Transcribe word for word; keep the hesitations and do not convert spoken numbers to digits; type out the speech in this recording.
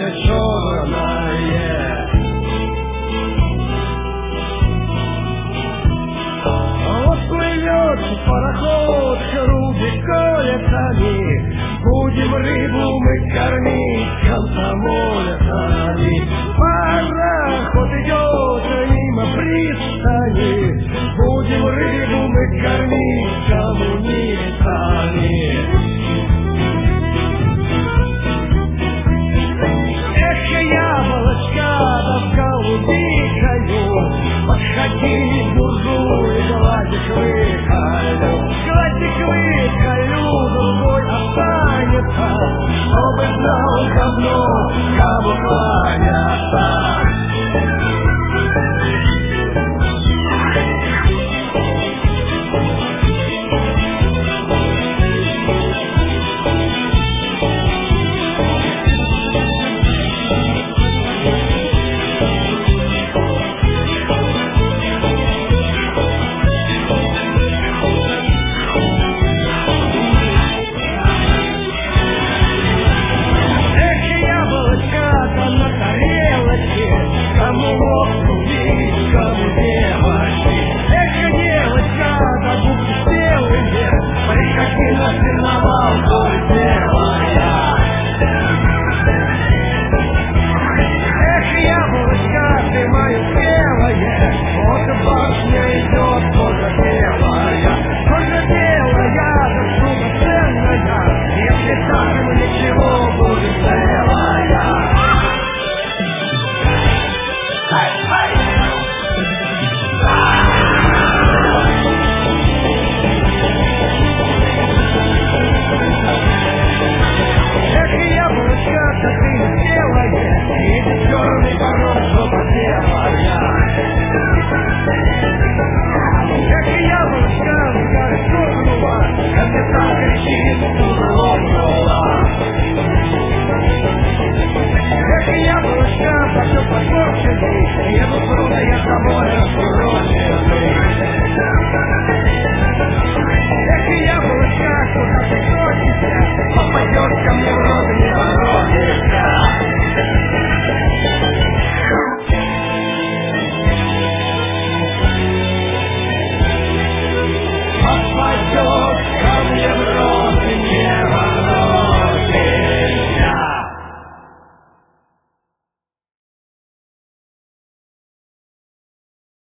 море черное. Вот плывет пароход Руби колесами, будем рыбу мы кормить комсомольцами. Пароход идет мимо пристани, будем рыбу мы кормить коммунистами. Эх, яблочко да в голубикою, подходи, буржуй, гладик выколю, гладик выколю, другой останется, чтобы знал говно, кому кланяться.